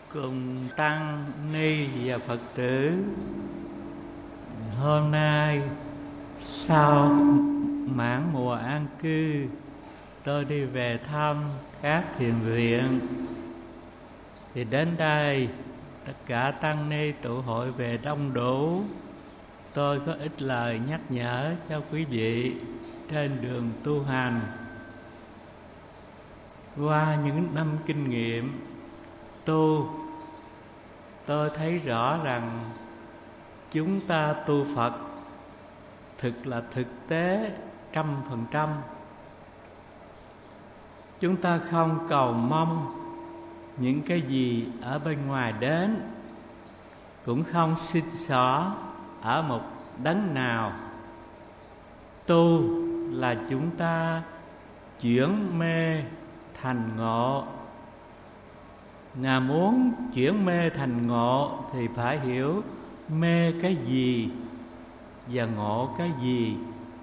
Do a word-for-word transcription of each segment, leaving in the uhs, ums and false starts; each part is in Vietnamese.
Cùng tăng ni và Phật tử, hôm nay sau mãn mùa an cư, tôi đi về thăm các thiền viện. Thì đến đây tất cả tăng ni tụ hội về đông đủ. Tôi có ít lời nhắc nhở cho quý vị trên đường tu hành. Qua những năm kinh nghiệm tu, tôi thấy rõ rằng chúng ta tu Phật thực là thực tế trăm phần trăm. Chúng ta không cầu mong những cái gì ở bên ngoài đến, cũng không xin xỏ ở một đấng nào. Tu là chúng ta chuyển mê thành ngộ. Ngài muốn chuyển mê thành ngộ thì phải hiểu mê cái gì và ngộ cái gì.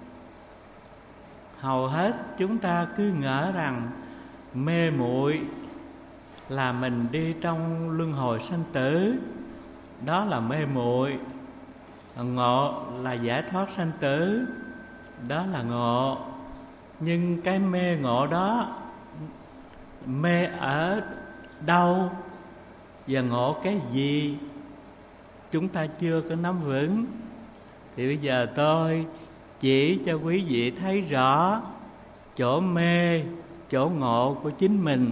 Hầu hết chúng ta cứ ngỡ rằng mê muội là mình đi trong luân hồi sanh tử, đó là mê muội. Ngộ là giải thoát sanh tử, đó là ngộ. Nhưng cái mê ngộ đó, mê ở đâu và ngộ cái gì, chúng ta chưa có nắm vững. Thì bây giờ tôi chỉ cho quý vị thấy rõ chỗ mê, chỗ ngộ của chính mình.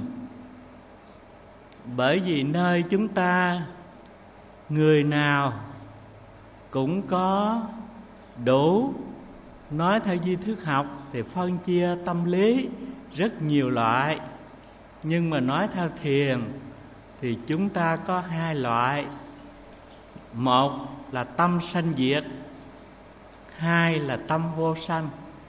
Bởi vì nơi chúng ta, người nào cũng có đủ, nói theo di thức học thì phân chia tâm lý rất nhiều loại. Nhưng mà nói theo thiền thì chúng ta có hai loại. Một là tâm sanh diệt, hai là tâm vô sanh.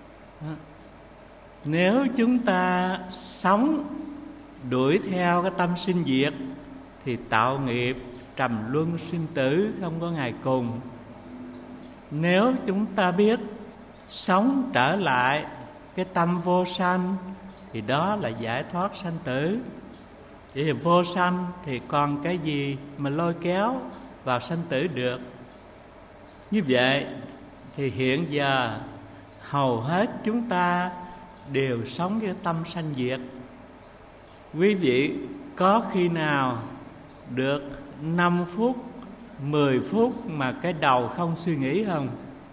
Nếu chúng ta sống đuổi theo cái tâm sinh diệt thì tạo nghiệp trầm luân sinh tử không có ngày cùng. Nếu chúng ta biết sống trở lại cái tâm vô sanh thì đó là giải thoát sanh tử. Chỉ là vô sanh thì còn cái gì mà lôi kéo vào sanh tử được. Như vậy thì hiện giờ hầu hết chúng ta đều sống với tâm sanh diệt. Quý vị có khi nào được năm phút, mười phút mà cái đầu không suy nghĩ không?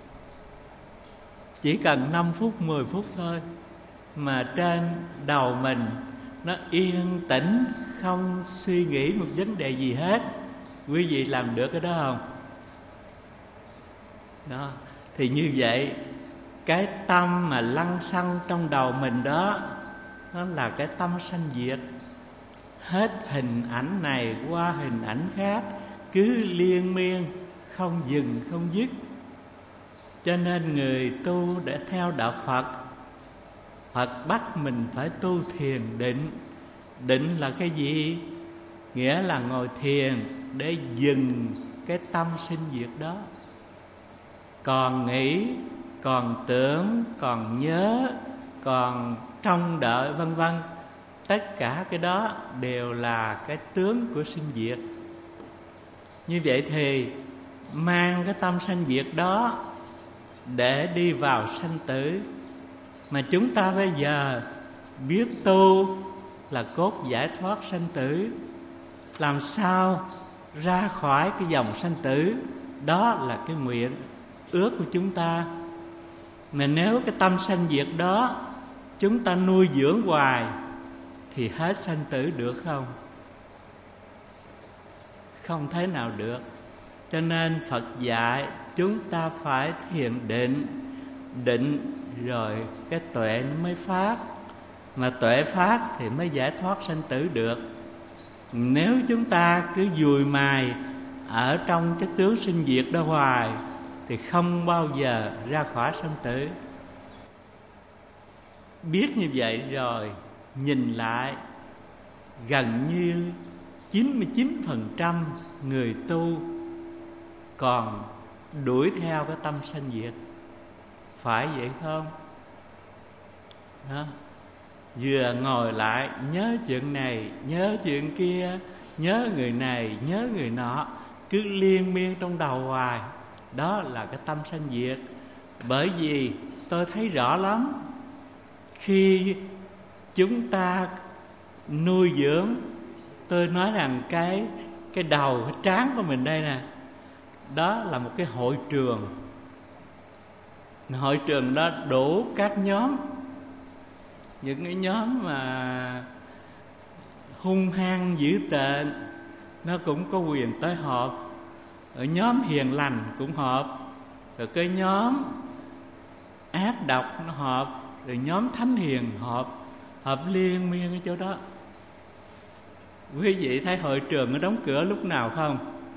Chỉ cần năm phút, mười phút thôi mà trên đầu mình nó yên tĩnh, không suy nghĩ một vấn đề gì hết. Quý vị làm được cái đó không? Đó. Thì như vậy, cái tâm mà lăng xăng trong đầu mình đó, nó là cái tâm sanh diệt. Hết hình ảnh này qua hình ảnh khác, cứ liên miên, không dừng, không dứt. Cho nên người tu để theo đạo Phật, Phật bắt mình phải tu thiền định. Định là cái gì? Nghĩa là ngồi thiền để dừng cái tâm sinh diệt đó. Còn nghĩ, còn tưởng, còn nhớ, còn trông đợi vân vân, tất cả cái đó đều là cái tướng của sinh diệt. Như vậy thì mang cái tâm sanh diệt đó để đi vào sanh tử. Mà chúng ta bây giờ biết tu là cốt giải thoát sanh tử. Làm sao ra khỏi cái dòng sanh tử, đó là cái nguyện ước của chúng ta. Mà nếu cái tâm sanh diệt đó chúng ta nuôi dưỡng hoài thì hết sanh tử được không? Không thể nào được. Cho nên Phật dạy chúng ta phải thiền định. Định rồi cái tuệ nó mới phát. Mà tuệ phát thì mới giải thoát sanh tử được. Nếu chúng ta cứ dùi mài ở trong cái tướng sinh diệt đó hoài thì không bao giờ ra khỏi sanh tử. Biết như vậy rồi, nhìn lại, gần như chín mươi chín phần trăm người tu còn đuổi theo cái tâm sanh diệt. Phải vậy không? Đó. Vừa ngồi lại nhớ chuyện này, nhớ chuyện kia, nhớ người này, nhớ người nọ, cứ liên miên trong đầu hoài. Đó là cái tâm sanh diệt. Bởi vì tôi thấy rõ lắm, khi chúng ta nuôi dưỡng, tôi nói rằng cái cái đầu, cái trán của mình đây nè, đó là một cái hội trường. Hội trường đó đủ các nhóm. Những cái nhóm mà hung hăng dữ tợn nó cũng có quyền tới họp. Ở nhóm hiền lành cũng họp. Rồi cái nhóm ác độc nó họp. Rồi nhóm thánh hiền họp. Họp liên miên ở chỗ đó. Quý vị thấy hội trường nó đóng cửa lúc nào không?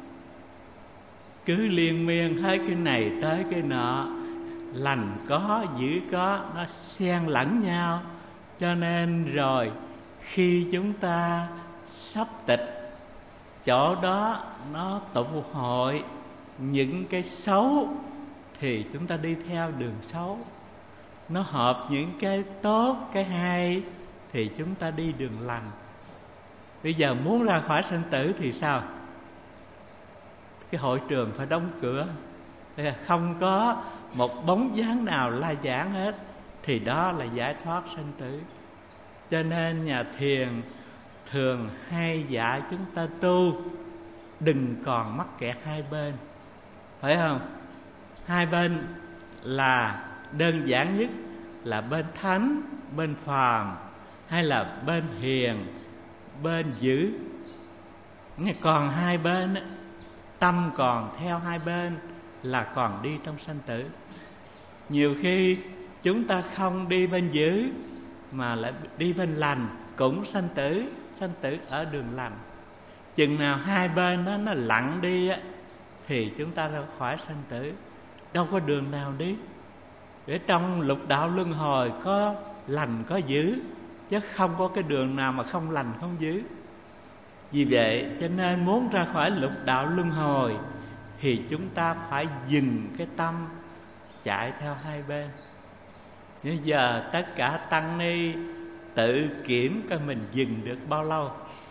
Cứ liên miên hết cái này tới cái nọ, lành có, dữ có, nó xen lẫn nhau. Cho nên rồi khi chúng ta sắp tịch, chỗ đó nó tụ hội những cái xấu thì chúng ta đi theo đường xấu. Nó hợp những cái tốt, cái hay thì chúng ta đi đường lành. Bây giờ muốn ra khỏi sinh tử thì sao? Cái hội trường phải đóng cửa, không có một bóng dáng nào la giảng hết, thì đó là giải thoát sinh tử. Cho nên nhà thiền thường hay dạy chúng ta tu đừng còn mắc kẹt hai bên, phải không? Hai bên là đơn giản nhất là bên thánh, bên phàm, hay là bên hiền, bên dữ. Còn hai bên, tâm còn theo hai bên là còn đi trong sanh tử. Nhiều khi chúng ta không đi bên dữ mà lại đi bên lành, cũng sanh tử, sanh tử ở đường lành. Chừng nào hai bên đó nó lặng đi á, thì chúng ta ra khỏi sanh tử. Đâu có đường nào đi. Để trong lục đạo luân hồi có lành có dữ, chứ không có cái đường nào mà không lành không dữ. Vì vậy cho nên muốn ra khỏi lục đạo luân hồi thì chúng ta phải dừng cái tâm chạy theo hai bên. Bây giờ tất cả tăng ni tự kiểm coi mình dừng được bao lâu.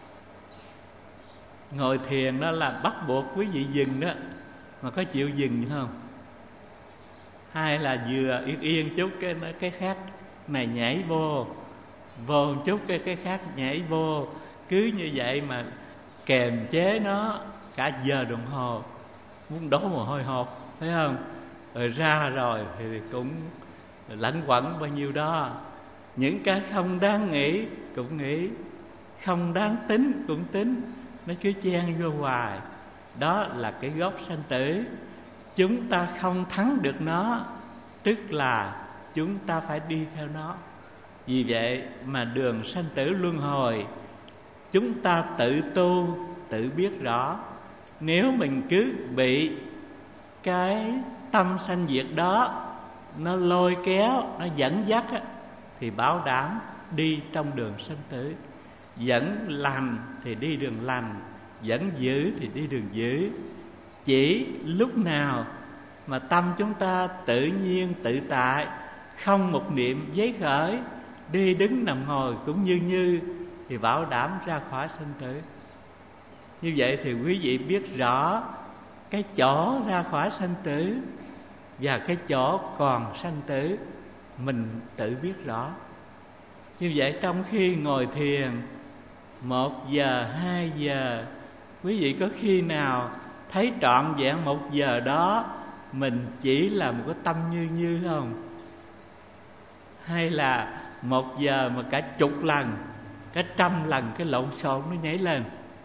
Ngồi thiền đó là bắt buộc quý vị dừng đó, mà có chịu dừng không? Hay là vừa yên yên chút cái cái khác này nhảy vô, vô một chút cái cái khác nhảy vô, cứ như vậy mà kềm chế nó cả giờ đồng hồ, muốn đổ mồ hôi hột, thấy không? Rồi ra rồi thì cũng lẫn quẩn bao nhiêu đó. Những cái không đáng nghĩ cũng nghĩ, không đáng tính cũng tính, nó cứ chen vô hoài. Đó là cái gốc sanh tử. Chúng ta không thắng được nó, tức là chúng ta phải đi theo nó. Vì vậy mà đường sanh tử luân hồi chúng ta tự tu, tự biết rõ. Nếu mình cứ bị cái tâm sanh diệt đó nó lôi kéo, nó dẫn dắt á, thì bảo đảm đi trong đường sanh tử. Dẫn lành thì đi đường lành, dẫn dữ thì đi đường dữ. Chỉ lúc nào mà tâm chúng ta tự nhiên tự tại, không một niệm giấy khởi, đi đứng nằm ngồi cũng như như, thì bảo đảm ra khỏi sanh tử. Như vậy thì quý vị biết rõ cái chỗ ra khỏi sanh tử và cái chỗ còn sanh tử, mình tự biết rõ. Như vậy trong khi ngồi thiền một giờ, hai giờ, quý vị có khi nào thấy trọn vẹn một giờ đó mình chỉ là một cái tâm như như không? Hay là một giờ mà cả chục lần, cả trăm lần cái lộn xộn nó nhảy lên?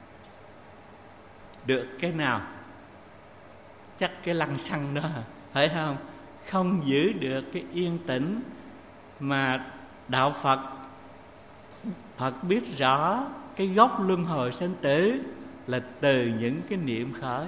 Được cái nào? Chắc cái lăng xăng đó, phải không? Không giữ được cái yên tĩnh. Mà đạo Phật, Phật biết rõ cái gốc luân hồi sanh tử là từ những cái niệm khởi.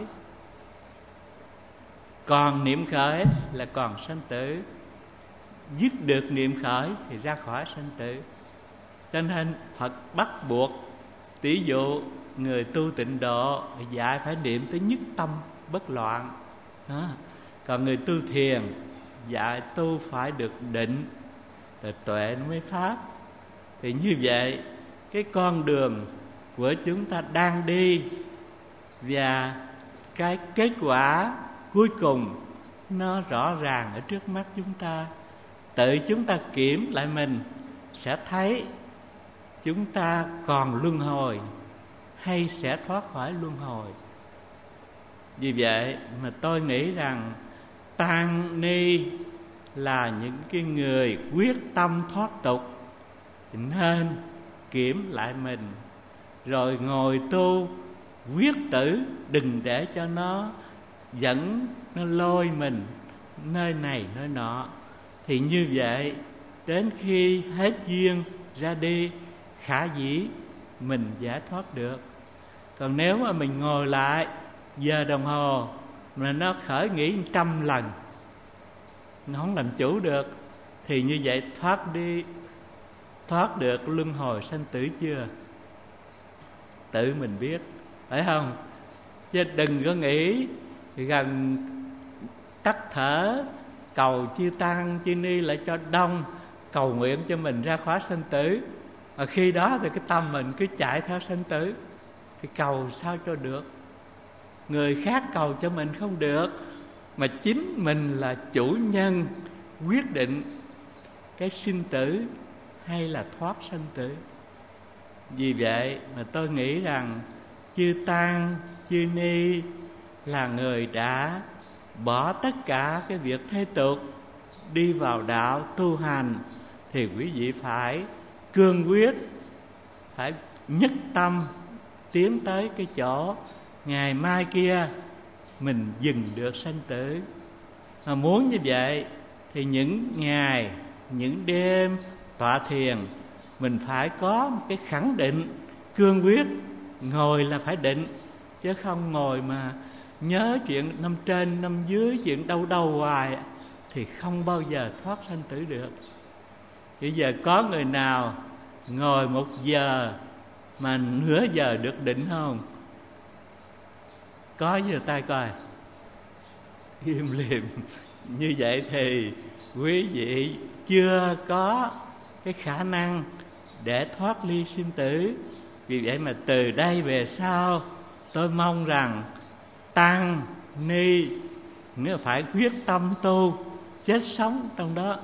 Còn niệm khởi là còn sanh tử. Dứt được niệm khởi thì ra khỏi sanh tử. Cho nên Phật bắt buộc, tỷ dụ người tu tịnh độ dạy phải niệm tới nhất tâm bất loạn đó. Còn người tu thiền dạy tu phải được định, rồi tuệ nó mới pháp. Thì như vậy cái con đường của chúng ta đang đi, và cái kết quả cuối cùng nó rõ ràng ở trước mắt chúng ta. Tự chúng ta kiểm lại mình sẽ thấy chúng ta còn luân hồi hay sẽ thoát khỏi luân hồi. Vì vậy mà tôi nghĩ rằng tăng ni là những cái người quyết tâm thoát tục nên kiểm lại mình, rồi ngồi tu quyết tử, đừng để cho nó dẫn, nó lôi mình nơi này nơi nọ. Thì như vậy đến khi hết duyên ra đi, khả dĩ mình giải thoát được. Còn nếu mà mình ngồi lại giờ đồng hồ mà nó khởi nghĩ trăm lần, nó không làm chủ được, thì như vậy thoát đi thoát được luân hồi sanh tử chưa? Tự mình biết, phải không? Chứ đừng có nghĩ gần tắt thở cầu chư tăng chư ni lại cho đông, cầu nguyện cho mình ra khỏi sanh tử. Mà khi đó thì cái tâm mình cứ chạy theo sanh tử, thì cầu sao cho được? Người khác cầu cho mình không được, mà chính mình là chủ nhân quyết định cái sinh tử hay là thoát sanh tử. Vì vậy mà tôi nghĩ rằng chư tăng chư ni là người đã bỏ tất cả cái việc thế tục, đi vào đạo tu hành, thì quý vị phải cương quyết, phải nhất tâm tiến tới cái chỗ ngày mai kia mình dừng được sanh tử. Mà muốn như vậy thì những ngày, những đêm tọa thiền mình phải có một cái khẳng định cương quyết. Ngồi là phải định, chứ không ngồi mà nhớ chuyện năm trên năm dưới, chuyện đâu đâu hoài, thì không bao giờ thoát sanh tử được. Bây giờ có người nào ngồi một giờ mà nửa giờ được định không? Có, giơ tay coi. Im lìm. Như vậy thì quý vị chưa có cái khả năng để thoát ly sinh tử. Vì vậy mà từ đây về sau, tôi mong rằng tăng ni nếu phải quyết tâm tu, chết sống trong đó.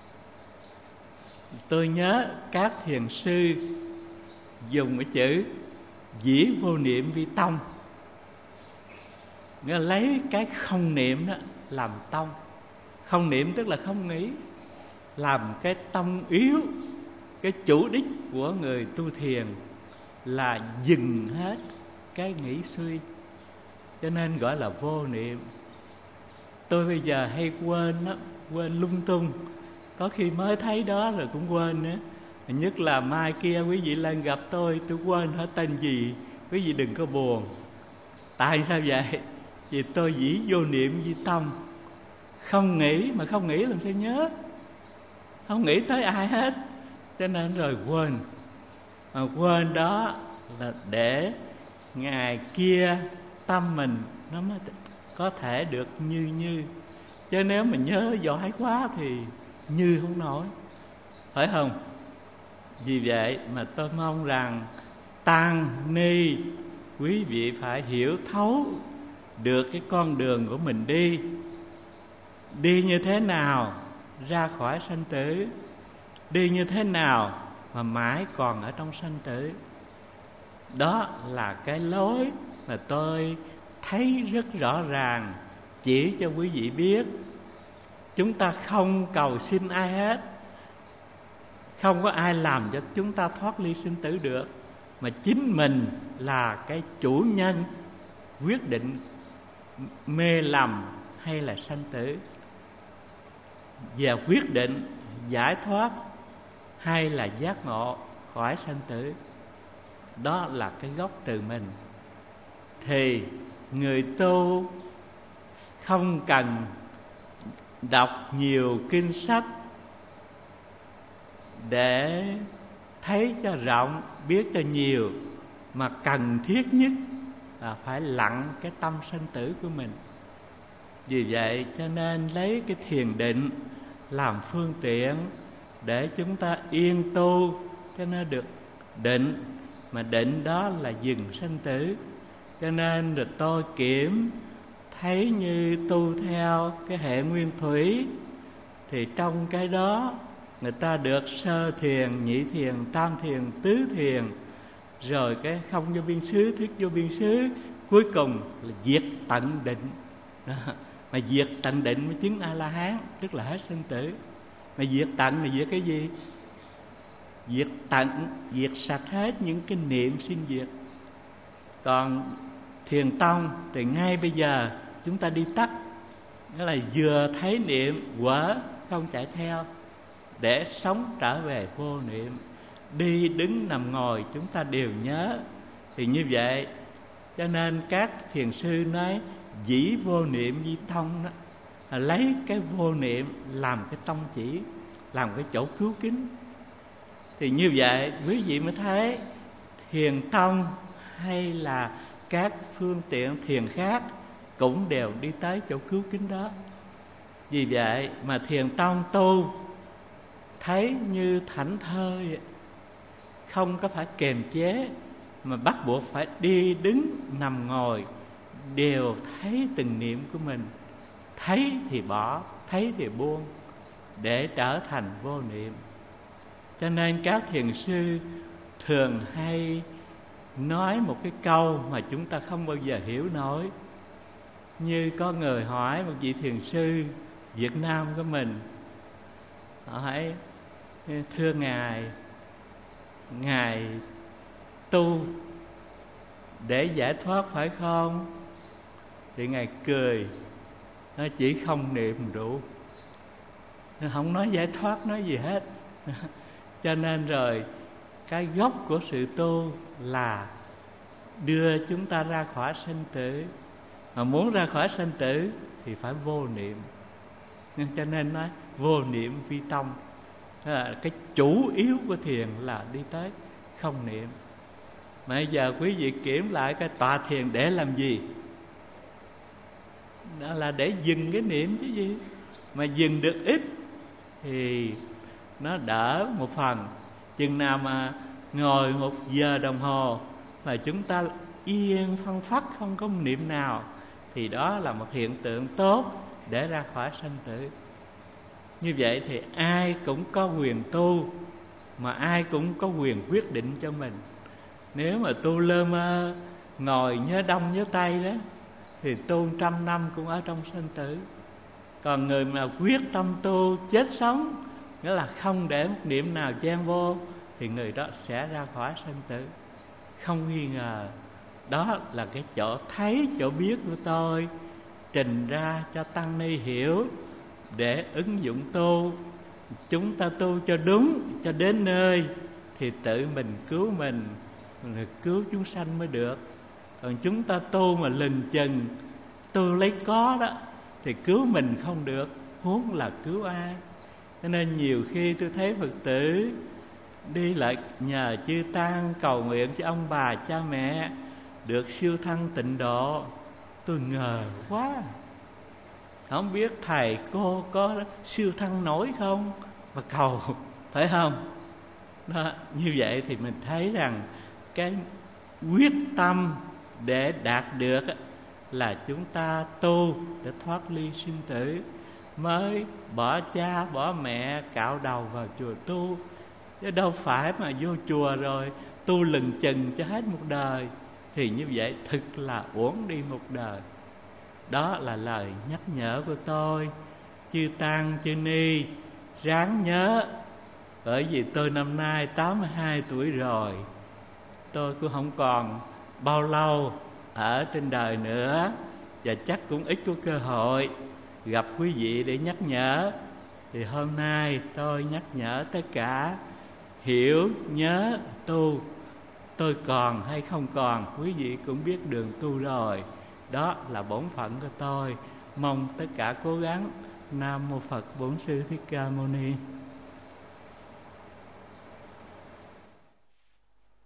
Tôi nhớ các thiền sư dùng cái chữ dĩ vô niệm vi tông, nghĩa là lấy cái không niệm đó làm tông. Không niệm tức là không nghĩ, làm cái tông yếu. Cái chủ đích của người tu thiền là dừng hết cái nghĩ suy, cho nên gọi là vô niệm. Tôi bây giờ hay quên đó, quên lung tung, có khi mới thấy đó rồi cũng quên nữa. Nhất là mai kia quý vị lên gặp tôi, tôi quên hỏi tên gì, quý vị đừng có buồn. Tại sao vậy? Vì tôi dĩ vô niệm vi tâm, không nghĩ, mà không nghĩ làm sao nhớ, không nghĩ tới ai hết, cho nên rồi quên. Mà quên đó là để ngày kia tâm mình nó mới có thể được như như. Chứ nếu mà nhớ giỏi quá thì như không nổi, phải không? Vì vậy mà tôi mong rằng tăng ni quý vị phải hiểu thấu được cái con đường của mình đi. Đi như thế nào ra khỏi sanh tử, đi như thế nào mà mãi còn ở trong sanh tử. Đó là cái lối mà tôi thấy rất rõ ràng, chỉ cho quý vị biết. Chúng ta không cầu xin ai hết, không có ai làm cho chúng ta thoát ly sinh tử được, mà chính mình là cái chủ nhân quyết định mê lầm hay là sanh tử, và quyết định giải thoát hay là giác ngộ khỏi sanh tử. Đó là cái gốc từ mình. Thì người tu không cần đọc nhiều kinh sách để thấy cho rộng, biết cho nhiều, mà cần thiết nhất là phải lặng cái tâm sanh tử của mình. Vì vậy cho nên lấy cái thiền định làm phương tiện để chúng ta yên tu cho nó được định, mà định đó là dừng sanh tử. Cho nên rồi tôi kiểm thấy như tu theo cái hệ nguyên thủy, thì trong cái đó người ta được sơ thiền, nhị thiền, tam thiền, tứ thiền, rồi cái không vô biên xứ, thức vô biên xứ, cuối cùng là diệt tận định. Đó. Mà diệt tận định mới chứng A-la-hán, tức là hết sinh tử. Mà diệt tận là diệt cái gì? Diệt tận, diệt sạch hết những cái niệm sinh diệt. Còn thiền tông thì ngay bây giờ chúng ta đi tắt, nghĩa là vừa thấy niệm quở không chạy theo, để sống trở về vô niệm. Đi đứng nằm ngồi chúng ta đều nhớ. Thì như vậy cho nên các thiền sư nói dĩ vô niệm di tông đó, là lấy cái vô niệm làm cái tông chỉ, làm cái chỗ cứu kính. Thì như vậy quý vị mới thấy thiền tông hay là các phương tiện thiền khác cũng đều đi tới chỗ cứu kính đó. Vì vậy mà thiền tông tu thấy như thảnh thơi, không có phải kềm chế, mà bắt buộc phải đi đứng nằm ngồi đều thấy từng niệm của mình. Thấy thì bỏ, thấy thì buông, để trở thành vô niệm. Cho nên các thiền sư thường hay nói một cái câu mà chúng ta không bao giờ hiểu nổi. Như có người hỏi một vị thiền sư Việt Nam của mình, họ hỏi: thưa Ngài, Ngài tu để giải thoát phải không? Thì Ngài cười, nó chỉ không niệm đủ, nó không nói giải thoát, nói gì hết. Cho nên rồi cái gốc của sự tu là đưa chúng ta ra khỏi sanh tử. Mà muốn ra khỏi sanh tử thì phải vô niệm. Cho nên nói vô niệm vi tông. Là cái chủ yếu của thiền là đi tới không niệm. Mà bây giờ quý vị kiểm lại cái tọa thiền để làm gì? Đó là để dừng cái niệm chứ gì. Mà dừng được ít thì nó đỡ một phần. Chừng nào mà ngồi một giờ đồng hồ mà chúng ta yên phăng phắc, không có một niệm nào, thì đó là một hiện tượng tốt để ra khỏi sanh tử. Như vậy thì ai cũng có quyền tu, mà ai cũng có quyền quyết định cho mình. Nếu mà tu lơ mơ, ngồi nhớ đông nhớ tây đó, thì tu trăm năm cũng ở trong sanh tử. Còn người mà quyết tâm tu chết sống, nghĩa là không để một niệm nào chen vô, thì người đó sẽ ra khỏi sanh tử, không nghi ngờ. Đó là cái chỗ thấy, chỗ biết của tôi trình ra cho tăng ni hiểu, để ứng dụng tu. Chúng ta tu cho đúng, cho đến nơi thì tự mình cứu mình, mình cứu chúng sanh mới được. Còn chúng ta tu mà lừng chừng, tu lấy có đó, thì cứu mình không được, huống là cứu ai. Cho nên nhiều khi tôi thấy Phật tử đi lại nhờ chư tăng cầu nguyện cho ông bà cha mẹ được siêu thăng tịnh độ, tôi ngờ quá. Không biết thầy cô có siêu thăng nổi không mà cầu, phải không? Đó, như vậy thì mình thấy rằng cái quyết tâm để đạt được là chúng ta tu để thoát ly sinh tử, mới bỏ cha bỏ mẹ cạo đầu vào chùa tu. Chứ đâu phải mà vô chùa rồi tu lừng chừng cho hết một đời, thì như vậy thực là uổng đi một đời. Đó là lời nhắc nhở của tôi. Chư tăng chư ni ráng nhớ. Bởi vì tôi năm nay tám mươi hai tuổi rồi, tôi cũng không còn bao lâu ở trên đời nữa, và chắc cũng ít có cơ hội gặp quý vị để nhắc nhở. Thì hôm nay tôi nhắc nhở tất cả hiểu, nhớ, tu. Tôi còn hay không còn, quý vị cũng biết đường tu rồi. Đó là bổn phận của tôi. Mong tất cả cố gắng. Nam Mô Phật Bổn Sư Thích Ca Mâu Ni.